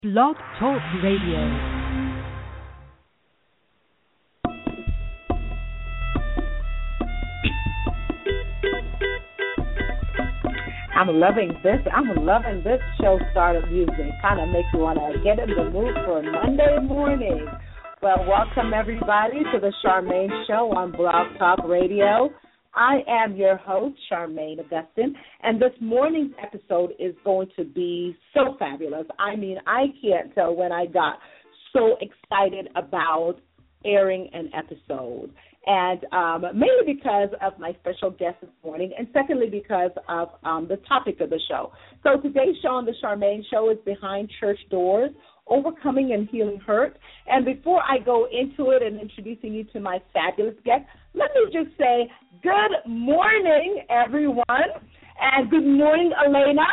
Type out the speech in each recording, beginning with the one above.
Blog Talk Radio. I'm loving this show startup music. Kind of makes you want to get in the mood for Monday morning. Well, welcome everybody to the Charmaine Show on Blog Talk Radio. I am your host, Charmaine Augustine, and this morning's episode is going to be so fabulous. I mean, I can't tell when I got so excited about airing an episode. And mainly because of my special guest this morning, and secondly because of the topic of the show. So today's show on the Charmaine Show is Behind Church Doors, Overcoming and Healing Hurt. And before I go into it and introducing you to my fabulous guest, let me just say good morning, everyone, and good morning, Elena.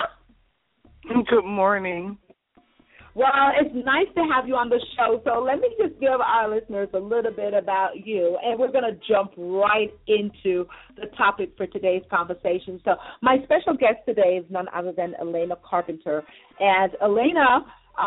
Good morning. Well, it's nice to have you on the show, so let me just give our listeners a little bit about you, and we're going to jump right into the topic for today's conversation. So my special guest today is none other than Elena Carpenter, and Elena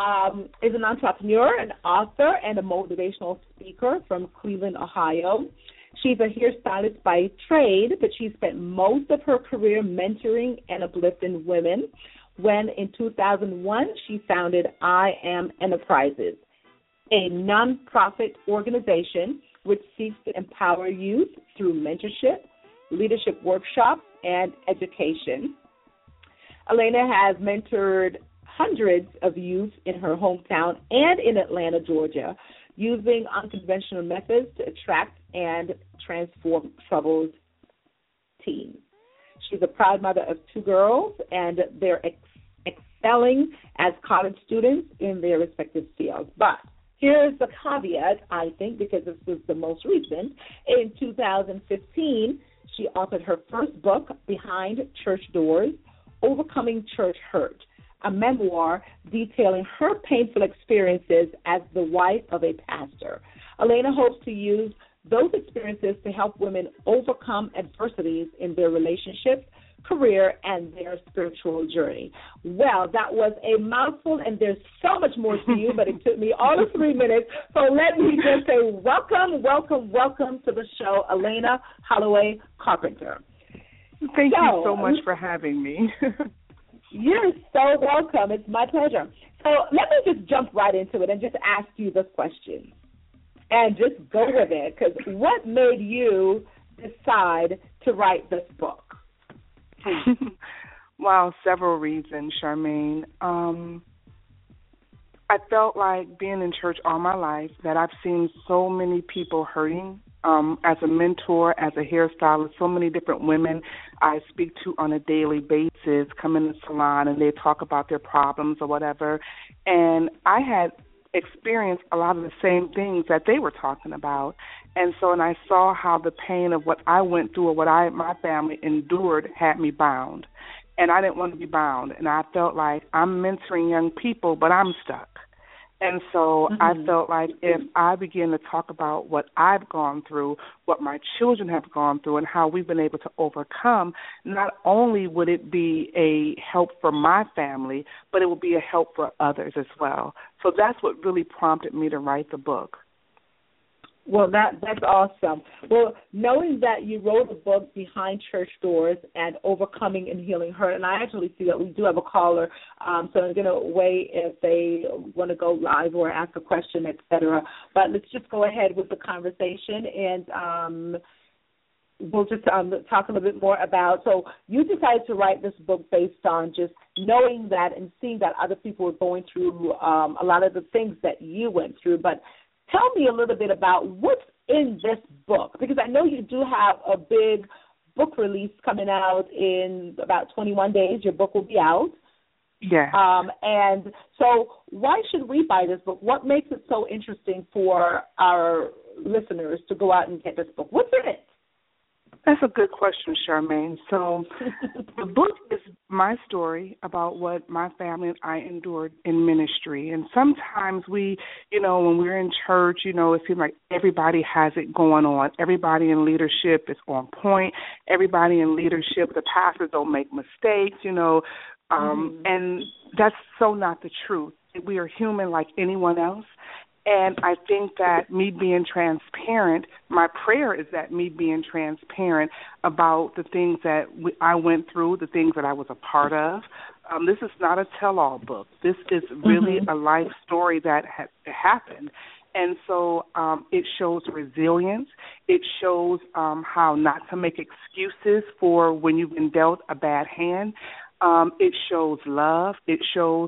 is an entrepreneur, an author, and a motivational speaker from Cleveland, Ohio. She's a hairstylist by trade, but she spent most of her career mentoring and uplifting women when in 2001 she founded I Am Enterprises, a nonprofit organization which seeks to empower youth through mentorship, leadership workshops, and education. Elena has mentored hundreds of youth in her hometown and in Atlanta, Georgia, using unconventional methods to attract and transform troubled teens. She's a proud mother of two girls, and they're excelling as college students in their respective fields. But here's the caveat, I think, because this was the most recent. In 2015, she authored her first book, Behind Church Doors, Overcoming Church Hurt, a memoir detailing her painful experiences as the wife of a pastor. Elena hopes to use those experiences to help women overcome adversities in their relationships, career, and their spiritual journey. Well, that was a mouthful, and there's so much more to you, but it took me all of 3 minutes. So let me just say welcome to the show, Elena Holloway Carpenter. Thank you so much for having me. You're so welcome. It's my pleasure. So let me just jump right into it and just ask you this question. And just go with it, because what made you decide to write this book? Wow, several reasons, Charmaine. I felt like being in church all my life that I've seen so many people hurting. As a mentor, as a hairstylist, so many different women I speak to on a daily basis come in the salon and they talk about their problems or whatever. And I had experienced a lot of the same things that they were talking about. And so, and I saw how the pain of what I went through or what my family endured had me bound. And I didn't want to be bound. And I felt like I'm mentoring young people, but I'm stuck. And so I felt like if I begin to talk about what I've gone through, what my children have gone through, and how we've been able to overcome, not only would it be a help for my family, but it would be a help for others as well. So that's what really prompted me to write the book. Well, that's awesome. Well, knowing that you wrote the book Behind Church Doors and Overcoming and Healing Hurt, and I actually see that we do have a caller, so I'm going to wait if they want to go live or ask a question, et cetera. But let's just go ahead with the conversation, and we'll just talk a little bit more about, so you decided to write this book based on just knowing that and seeing that other people were going through a lot of the things that you went through, but tell me a little bit about what's in this book, because I know you do have a big book release coming out in about 21 days. Your book will be out. Yeah. And so why should we buy this book? What makes it so interesting for our listeners to go out and get this book? What's in it? That's a good question, Charmaine. So the book is my story about what my family and I endured in ministry. And sometimes we, when we're in church, it seems like everybody has it going on. Everybody in leadership is on point. Everybody in leadership, the pastors don't make mistakes, and that's so not the truth. we are human like anyone else. And I think that me being transparent, my prayer is that me being transparent about the things that I went through, the things that I was a part of. This is not a tell-all book. This is really a life story that happened. And so it shows resilience. It shows how not to make excuses for when you've been dealt a bad hand. It shows love. It shows,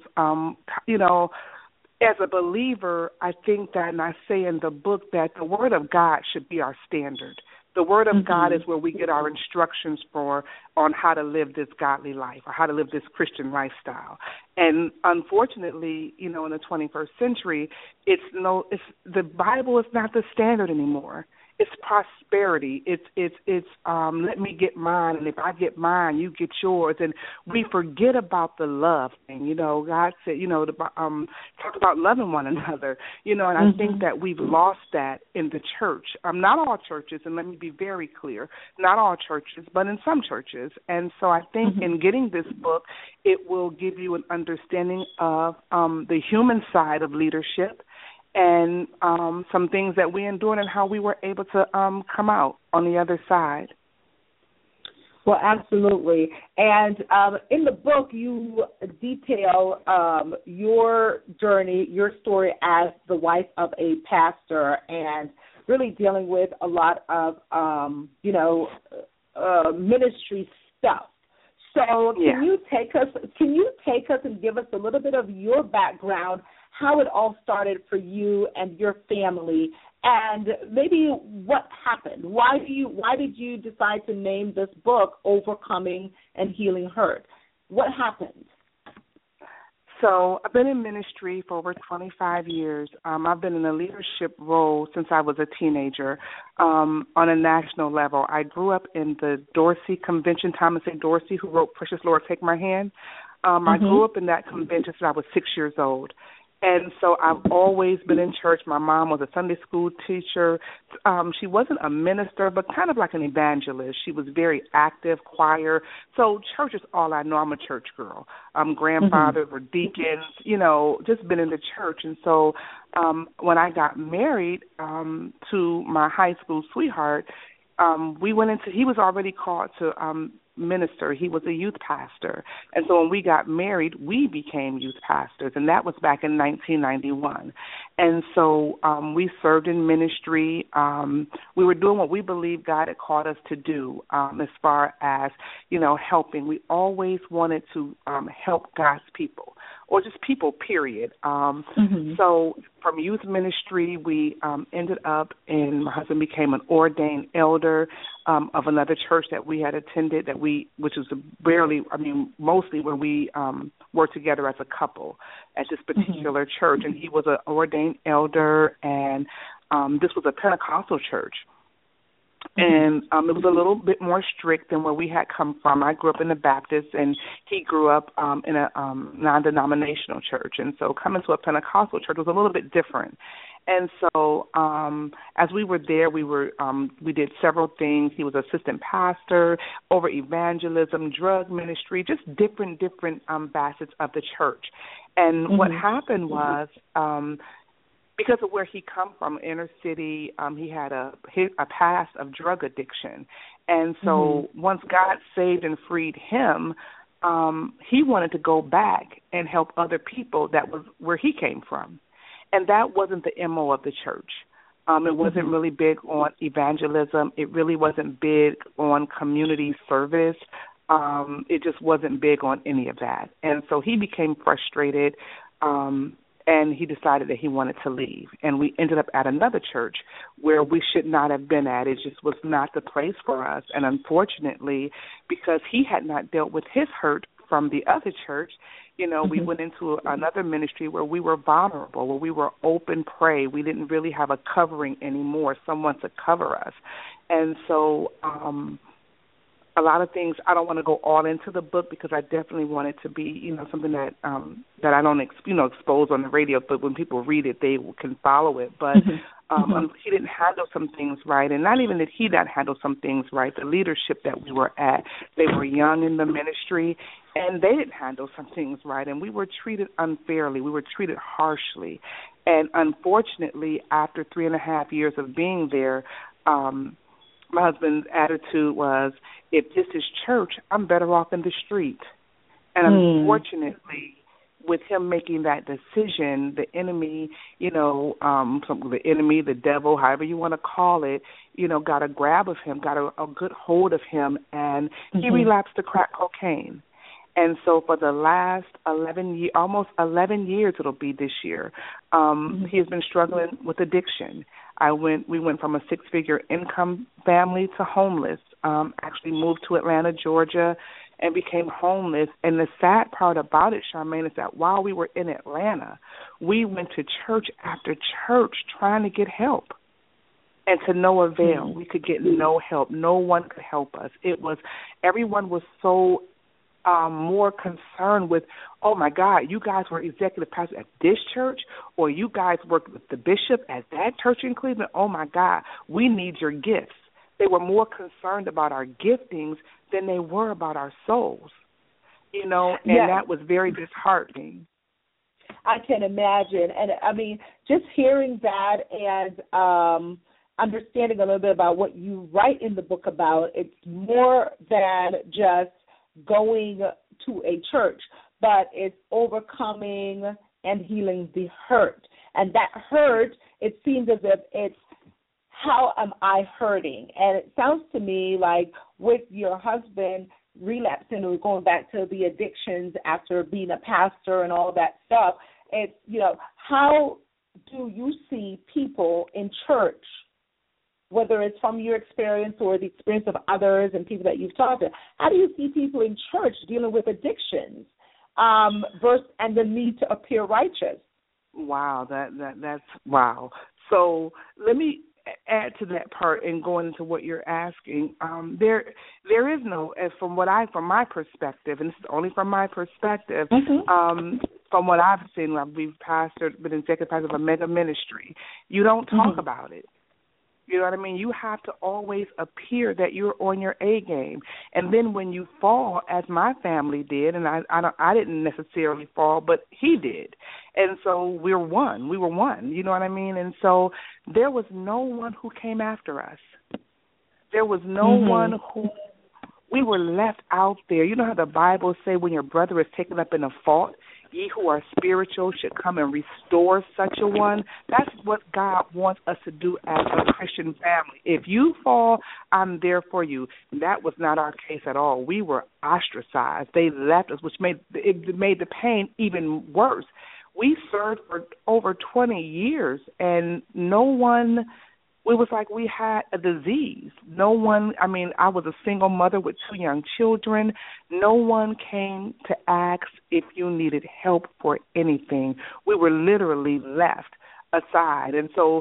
as a believer, I think that, and I say in the book, that the Word of God should be our standard. The Word of God is where we get our instructions on how to live this godly life or how to live this Christian lifestyle. And unfortunately, in the 21st century, the Bible is not the standard anymore. It's prosperity. It's let me get mine, and if I get mine, you get yours. And we forget about the love thing. God said, talk about loving one another. And I think that we've lost that in the church. Not all churches, and let me be very clear, not all churches, but in some churches. And so I think in getting this book, it will give you an understanding of the human side of leadership, and some things that we endured and how we were able to come out on the other side. Well, absolutely. And in the book, you detail your journey, your story as the wife of a pastor, and really dealing with a lot of, ministry stuff. So can you take us and give us a little bit of your background, how it all started for you and your family, and maybe what happened? Why did you decide to name this book Overcoming and Healing Hurt? What happened? So I've been in ministry for over 25 years. I've been in a leadership role since I was a teenager on a national level. I grew up in the Dorsey Convention, Thomas A. Dorsey, who wrote Precious Lord, Take My Hand. I grew up in that convention since I was 6 years old. And so I've always been in church. My mom was a Sunday school teacher. She wasn't a minister, but kind of like an evangelist. She was very active, choir. So church is all I know. I'm a church girl. Grandfathers were deacons, just been in the church. And so when I got married to my high school sweetheart, he was already called to minister. He was a youth pastor. And so when we got married, we became youth pastors, and that was back in 1991. And so we served in ministry. We were doing what we believed God had called us to do as far as, helping. We always wanted to help God's people, or just people, period. So from youth ministry, we ended up my husband became an ordained elder of another church that we had attended, which was mostly when we were together as a couple at this particular church. And he was an ordained elder, and this was a Pentecostal church. And it was a little bit more strict than where we had come from. I grew up in the Baptist, and he grew up in a non-denominational church. And so coming to a Pentecostal church was a little bit different. And so as we were there, we did several things. He was assistant pastor over evangelism, drug ministry, just different facets of the church. And what happened was because of where he come from, inner city, he had a past of drug addiction. And so once God saved and freed him, he wanted to go back and help other people. That was where he came from. And that wasn't the MO of the church. It wasn't really big on evangelism. It really wasn't big on community service. It just wasn't big on any of that. And so he became frustrated, and he decided that he wanted to leave. And we ended up at another church where we should not have been at. It just was not the place for us. And unfortunately, because he had not dealt with his hurt from the other church, we went into another ministry where we were vulnerable, where we were open prey. We didn't really have a covering anymore, someone to cover us. And so a lot of things, I don't want to go all into the book because I definitely want it to be, something that that I don't, expose on the radio. But when people read it, they can follow it. But he didn't handle some things right, and not even that he didn't handle some things right. The leadership that we were at, they were young in the ministry, and they didn't handle some things right, and we were treated unfairly. We were treated harshly, and unfortunately, after 3.5 years of being there, my husband's attitude was, if this is church, I'm better off in the street. And unfortunately, with him making that decision, the enemy, the devil, however you want to call it, got a grab of him, got a good hold of him, and he relapsed to crack cocaine. And so for the last 11 years, almost 11 years it'll be this year, he has been struggling with addiction. We went from a 6-figure income family to homeless, actually moved to Atlanta, Georgia, and became homeless. And the sad part about it, Charmaine, is that while we were in Atlanta, we went to church after church trying to get help. And to no avail. We could get no help. No one could help us. Everyone was so more concerned with, oh, my God, you guys were executive pastor at this church, or you guys worked with the bishop at that church in Cleveland. Oh, my God, we need your gifts. They were more concerned about our giftings than they were about our souls, and that was very disheartening. I can imagine. And, I mean, just hearing that and understanding a little bit about what you write in the book about, it's more than just going to a church, but it's overcoming and healing the hurt. And that hurt, it seems as if it's, how am I hurting? And it sounds to me like with your husband relapsing or going back to the addictions after being a pastor and all that stuff, it's, how do you see people in church, whether it's from your experience or the experience of others and people that you've talked to, how do you see people in church dealing with addictions versus and the need to appear righteous? Wow, that's wow. So let me add to that part and go into what you're asking. There is no, from my perspective, and this is only from my perspective, from what I've seen, we've been executive pastor of a mega ministry. You don't talk about it. You know what I mean? You have to always appear that you're on your A game. And then when you fall, as my family did, and I didn't necessarily fall, but he did. And so we were one. You know what I mean? And so there was no one who came after us. There was no one who, we were left out there. You know how the Bible say when your brother is taken up in a fault, ye who are spiritual should come and restore such a one. That's what God wants us to do as a Christian family. If you fall, I'm there for you. That was not our case at all. We were ostracized. They left us, which made the pain even worse. We served for over 20 years, and no one, it was like we had a disease. No one, I was a single mother with 2 young children. No one came to ask if you needed help for anything. We were literally left aside. And so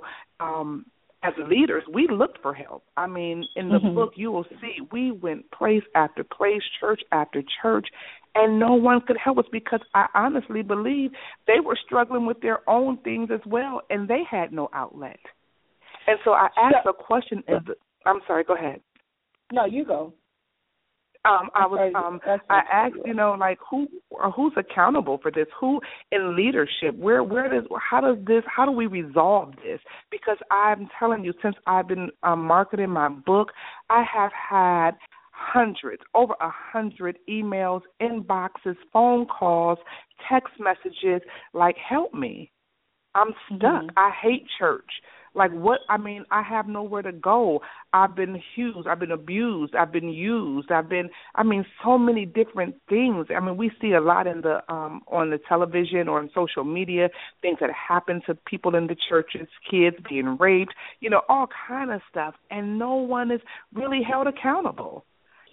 as leaders, we looked for help. In the book, you will see we went place after place, church after church, and no one could help us because I honestly believe they were struggling with their own things as well, and they had no outlet. And so I asked a question. I'm sorry. Go ahead. No, you go. I asked, who's accountable for this? Who in leadership? How do we resolve this? Because I'm telling you, since I've been marketing my book, I have had over 100 emails, inboxes, phone calls, text messages, like, help me. I'm stuck. I hate church. Like what? I have nowhere to go. I've been abused. I've been used. So many different things. We see a lot in the on the television or on social media, things that happen to people in the churches, kids being raped, all kind of stuff, and no one is really held accountable.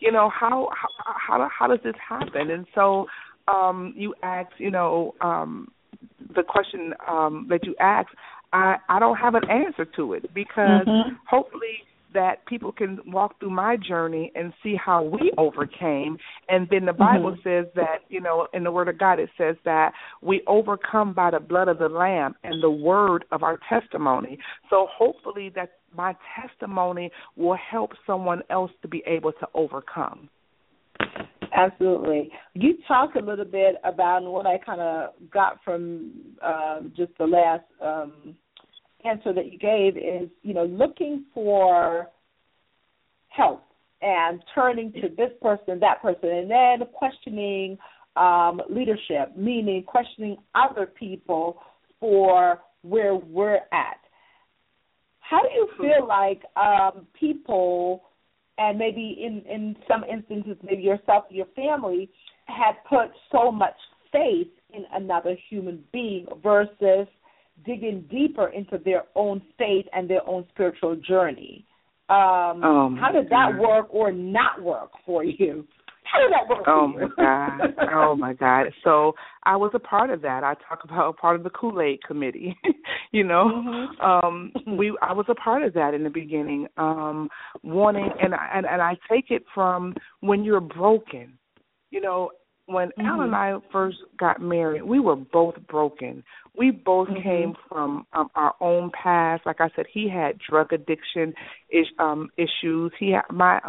How does this happen? And so you ask, the question that you asked, I don't have an answer to it because hopefully that people can walk through my journey and see how we overcame. And then the Bible says that, you know, in the Word of God, it says that we overcome by the blood of the Lamb and the word of our testimony. So hopefully that my testimony will help someone else to be able to overcome. Absolutely. You talked a little bit about what I kind of got from just the last answer that you gave is, you know, looking for help and turning to this person, that person, and then questioning leadership, meaning questioning other people for where we're at. How do you feel like people, and maybe in some instances, maybe yourself or your family, had put so much faith in another human being versus digging deeper into their own faith and their own spiritual journey? How did that work or not work for you? How did that work for you? Oh, my God. So I was a part of that. I talk about a part of the Kool-Aid Committee, you know. I was a part of that in the beginning, wanting, and I take it from when you're broken. You know, when Al and I first got married, we were both broken. We both came from our own past. Like I said, he had drug addiction issues. He had my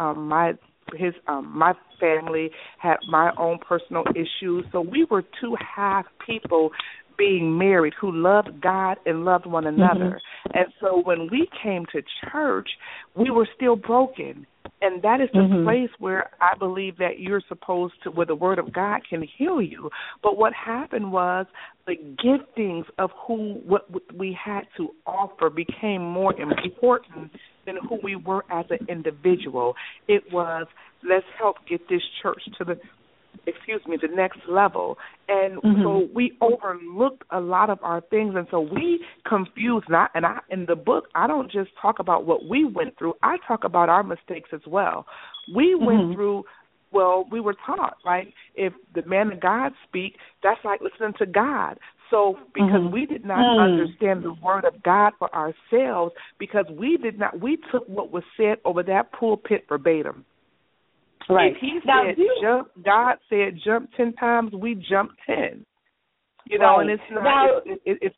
family had my own personal issues. So we were two half people being married who loved God and loved one another. And so when we came to church, we were still broken. And that is the place where I believe that you're supposed to, where the Word of God can heal you. But what happened was the giftings of what we had to offer became more important than who we were as an individual. It was, let's help get this church to the next level. And so we overlooked a lot of our things, and so we confused. In the book, I don't just talk about what we went through. I talk about our mistakes as well. We went through, well, we were taught, like, if the man of God speak, that's like listening to God. So because we did not understand the Word of God for ourselves, because we took what was said over that pulpit verbatim. Right. If he said God said jump 10 times, we jumped 10. You know, and it's not. Now, it's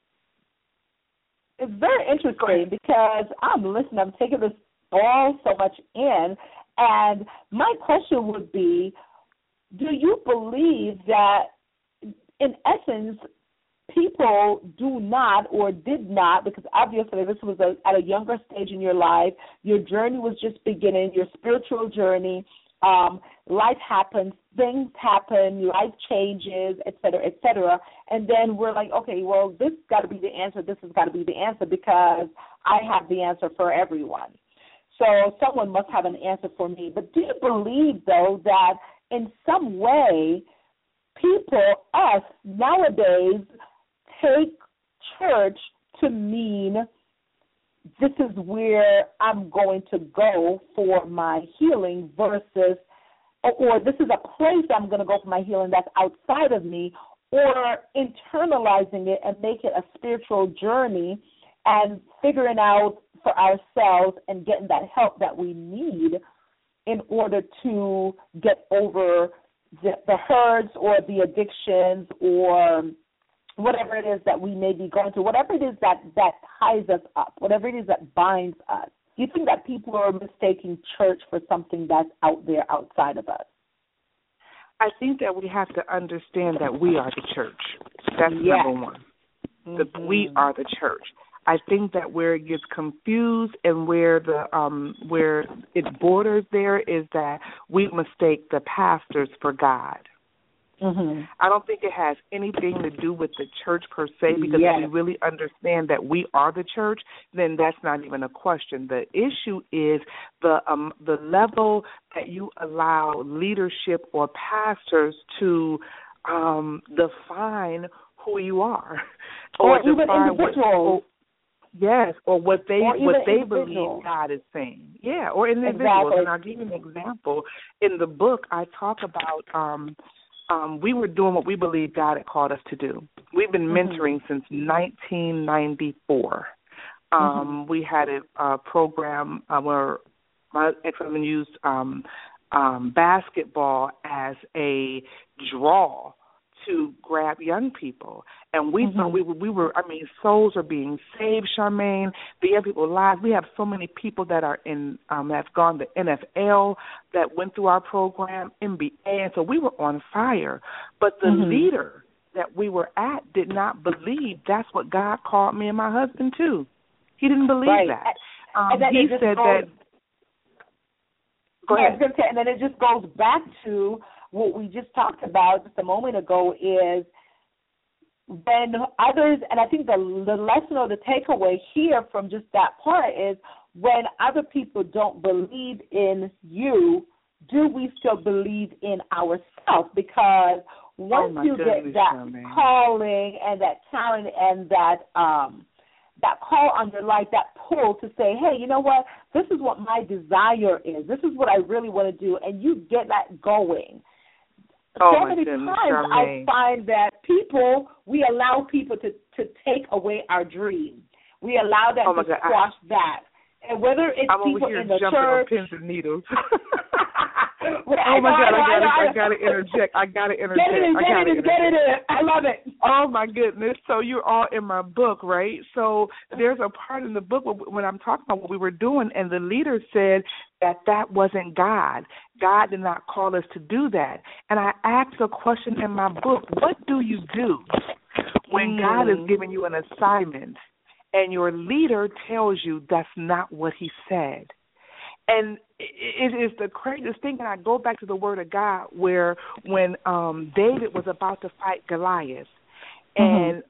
very interesting because I'm listening. I'm taking this all so much in, and my question would be: do you believe that, in essence, people do not or did not, because obviously this was at a younger stage in your life, your journey was just beginning, your spiritual journey, life happens, things happen, life changes, et cetera, and then we're like, okay, well, this has got to be the answer, this has got to be the answer because I have the answer for everyone. So someone must have an answer for me. But do you believe, though, that in some way people, us, nowadays, take church to mean this is where I'm going to go for my healing versus, or this is a place I'm going to go for my healing that's outside of me, or internalizing it and make it a spiritual journey and figuring out for ourselves and getting that help that we need in order to get over the hurts or the addictions or whatever it is that we may be going through, whatever it is that ties us up, whatever it is that binds us. Do you think that people are mistaking church for something that's out there outside of us? I think that we have to understand that we are the church. That's number one. We are the church. I think that where it gets confused and where it borders there is that we mistake the pastors for God. I don't think it has anything to do with the church per se, because if we really understand that we are the church, then that's not even a question. The issue is the level that you allow leadership or pastors to define who you are, or even individuals. Or what they believe God is saying. Yeah, or individuals. Exactly. And I'll give you an example. In the book, I talk about we were doing what we believe God had called us to do. We've been mentoring since 1994. We had a program where my ex-husband used basketball as a draw to grab young people. And we thought we were, souls are being saved, Charmaine. The young people's lives. We have so many people that are in, that's gone to NFL, that went through our program, NBA, and so we were on fire. But the leader that we were at did not believe that's what God called me and my husband to. He didn't believe that. He said that. Go ahead. And then it just goes back to what we just talked about just a moment ago, is when others, and I think the lesson or the takeaway here from just that part is, when other people don't believe in you, do we still believe in ourselves? Because once you get that calling and that talent and that call on your life, that pull to say, hey, you know what, this is what my desire is. This is what I really want to do, and you get that going. So many times I find that we allow people to take away our dream. We allow them to squash that. And whether it's people in the church. On pins and needles. Oh, my God, I got to interject. Get it in. I love it. Oh, my goodness. So you're all in my book, right? So there's a part in the book when I'm talking about what we were doing, and the leader said that wasn't God. God did not call us to do that. And I asked a question in my book, what do you do when God is giving you an assignment and your leader tells you that's not what he said? And it is the craziest thing, and I go back to the Word of God where when David was about to fight Goliath, and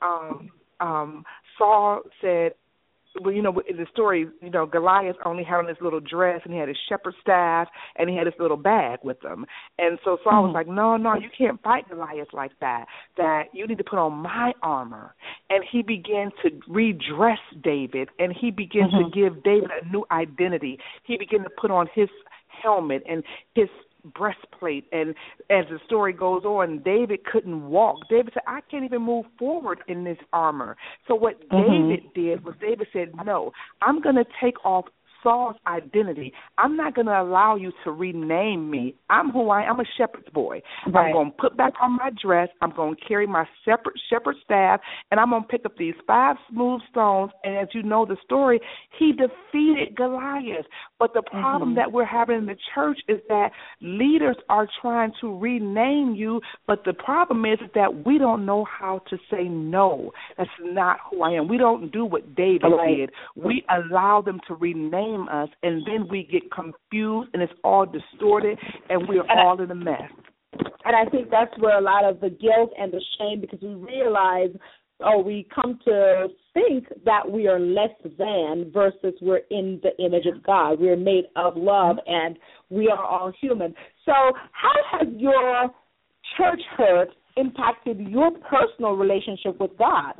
Saul said, well, in the story, Goliath only had on his little dress, and he had his shepherd's staff, and he had his little bag with him. And so Saul was like, no, you can't fight Goliath like that, that you need to put on my armor. And he began to redress David, and he began to give David a new identity. He began to put on his helmet and his breastplate, and as the story goes on, David couldn't walk. David said, I can't even move forward in this armor. So what David did was David said, no, I'm going to take off Saul's identity. I'm not going to allow you to rename me. I'm who I am. I'm a shepherd's boy. Right. I'm going to put back on my dress. I'm going to carry my shepherd staff, and I'm going to pick up these 5 smooth stones. And as you know the story, he defeated Goliath. But the problem that we're having in the church is that leaders are trying to rename you, but the problem is that we don't know how to say no. That's not who I am. We don't do what David did. We allow them to rename us, and then we get confused, and it's all distorted, and we're all in a mess. And I think that's where a lot of the guilt and the shame, because we realize, we come to think that we are less than versus we're in the image of God. We're made of love, and we are all human. So how has your church hurt impacted your personal relationship with God?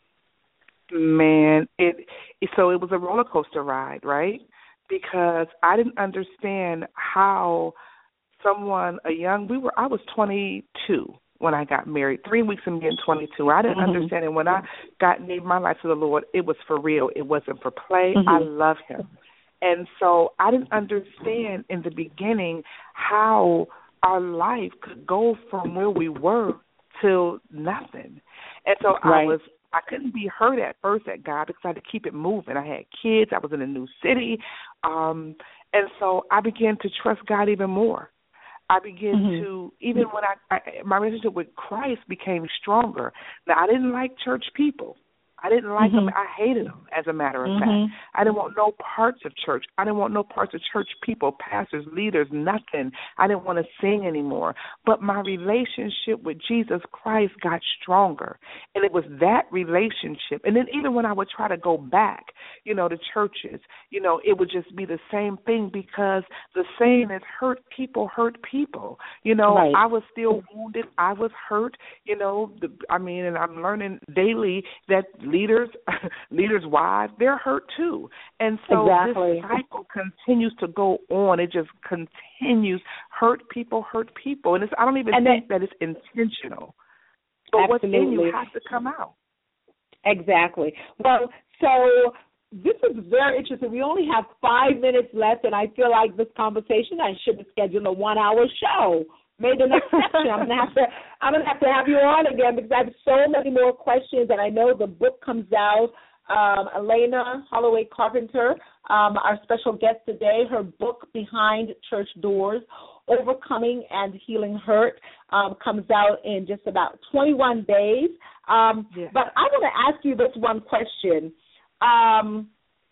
Man, it was a roller coaster ride, right? Because I didn't understand how someone, I was 22 when I got married, 3 weeks and being 22. I didn't understand it. When I gave my life to the Lord, it was for real. It wasn't for play. I love him. And so I didn't understand in the beginning how our life could go from where we were till nothing. And so I couldn't be hurt at first at God because I had to keep it moving. I had kids. I was in a new city. And so I began to trust God even more. I began to, even when my relationship with Christ became stronger. Now, I didn't like church people. I didn't like them. I hated them, as a matter of fact. I didn't want no parts of church. I didn't want no parts of church people, pastors, leaders, nothing. I didn't want to sing anymore. But my relationship with Jesus Christ got stronger, and it was that relationship. And then even when I would try to go back, to churches, it would just be the same thing, because the saying is hurt people hurt people. I was still wounded. I was hurt, and I'm learning daily that leaders' wives, they're hurt too. And so this cycle continues to go on. It just continues. Hurt people. And I don't even think that it's intentional. But what's in you has to come out. Exactly. Well, so this is very interesting. We only have 5 minutes left, and I feel like this conversation, I should have scheduled a 1-hour show. Maybe the next section. I'm gonna have to have you on again because I have so many more questions, and I know the book comes out. Elena Holloway Carpenter, our special guest today, her book Behind Church Doors, Overcoming and Healing Hurt, comes out in just about 21 days. But I want to ask you this one question. How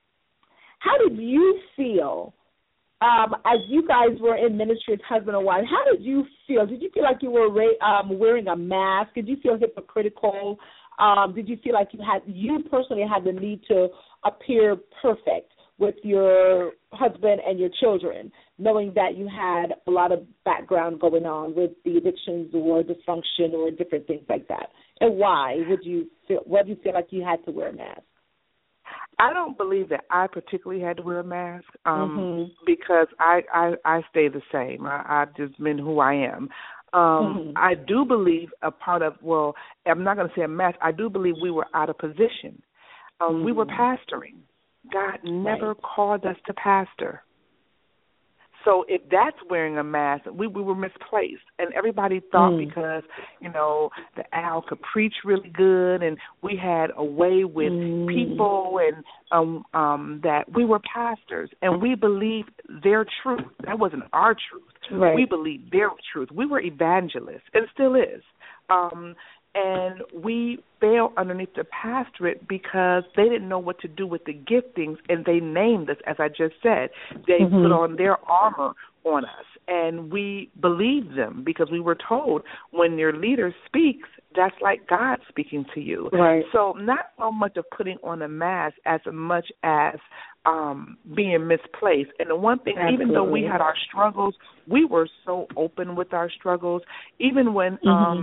did you feel as you guys were in ministry as husband and wife? How did you feel? Did you feel like you were wearing a mask? Did you feel hypocritical? Did you feel like you personally had the need to appear perfect with your husband and your children, knowing that you had a lot of background going on with the addictions or dysfunction or different things like that? And why would you feel like you had to wear a mask? I don't believe that I particularly had to wear a mask because I stay the same. I've just been who I am. I do believe a part of, well, I'm not going to say a mask, I do believe we were out of position. We were pastoring. God never called us to pastor. So if that's wearing a mask, we were misplaced. And everybody thought because, the Al could preach really good and we had a way with people and that we were pastors and we believed their truth. That wasn't our truth. Right. We believed their truth. We were evangelists and still is. And we fell underneath the pastorate because they didn't know what to do with the giftings, and they named us, as I just said. They put on their armor on us, and we believed them because we were told when your leader speaks, that's like God speaking to you. Right. So not so much of putting on a mask as much as being misplaced. And the one thing, even though we had our struggles, we were so open with our struggles, even when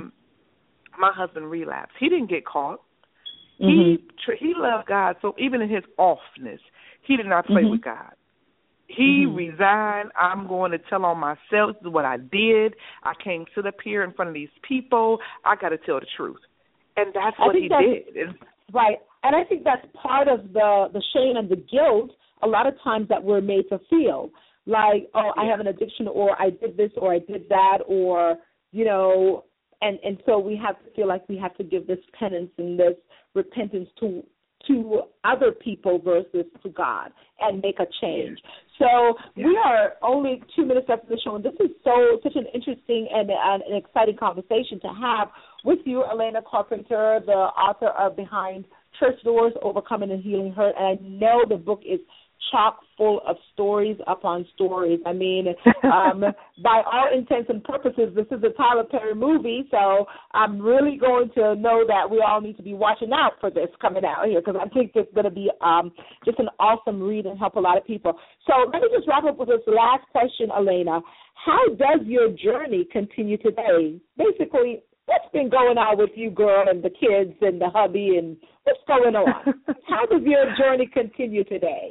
my husband relapsed. He didn't get caught. He loved God, so even in his offness, he did not play with God. He resigned. I'm going to tell on myself. This is what I did. I can't sit up here in front of these people. I got to tell the truth. And that's what he did. Right. And I think that's part of the shame and the guilt a lot of times that we're made to feel. Like, I have an addiction, or I did this, or I did that, or, And so we have to feel like we have to give this penance and this repentance to other people versus to God and make a change. So we are only 2 minutes after the show, and this is such an interesting and an exciting conversation to have with you, Elena Carpenter, the author of Behind Church Doors, Overcoming and Healing Hurt. And I know the book is chock full of stories upon stories. I mean, by all intents and purposes, this is a Tyler Perry movie, so I'm really going to know that we all need to be watching out for this coming out here, because I think it's going to be just an awesome read and help a lot of people. So let me just wrap up with this last question, Elena. How does your journey continue today? Basically, what's been going on with you, girl, and the kids and the hubby, and what's going on? How does your journey continue today?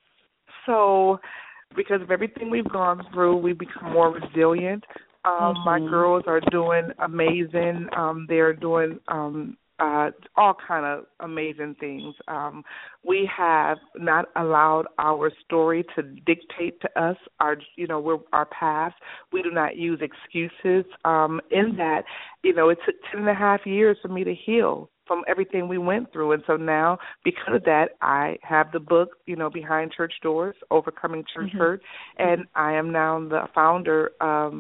So, because of everything we've gone through, we've become more resilient. My girls are doing amazing. They're doing all kind of amazing things. We have not allowed our story to dictate to us our past. We do not use excuses. In that, it took 10.5 years for me to heal from everything we went through. And so now, because of that, I have the book, Behind Church Doors, Overcoming Church Hurt, and I am now the founder of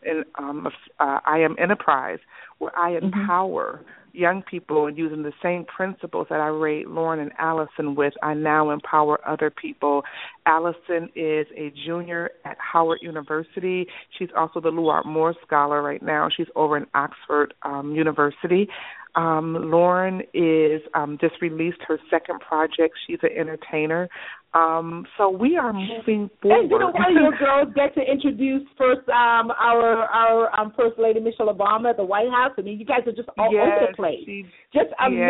I Am Enterprise, where I empower young people, and using the same principles that I raised Lauren and Allison with, I now empower other people. Allison is a junior at Howard University. She's also the Luard Moore Scholar right now. She's over in Oxford University. Lauren is just released her second project. She's an entertainer. So we are moving forward. And one of your girls get to introduce first our First Lady Michelle Obama at the White House. I mean, you guys are just all over the place. Just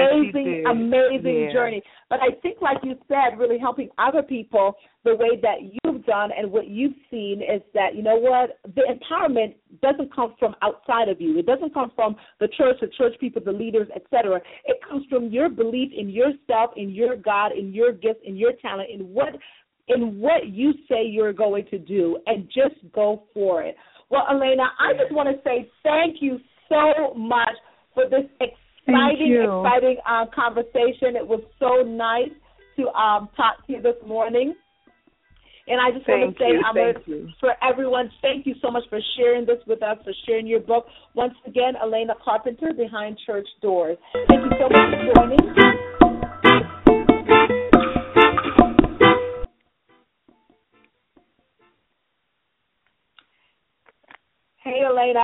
amazing journey. But I think, like you said, really helping other people the way that you've done and what you've seen is that, the empowerment doesn't come from outside of you. It doesn't come from the church people, the leaders, etc. It comes from your belief in yourself, in your God, in your gifts, in your talent, in what you say you're going to do, and just go for it. Well, Elena, I just want to say thank you so much for this exciting conversation. It was so nice to talk to you this morning. And I just want to say for everyone, thank you so much for sharing this with us, for sharing your book. Once again, Elena Carpenter, Behind Church Doors. Thank you so much for joining. Hey, Elena.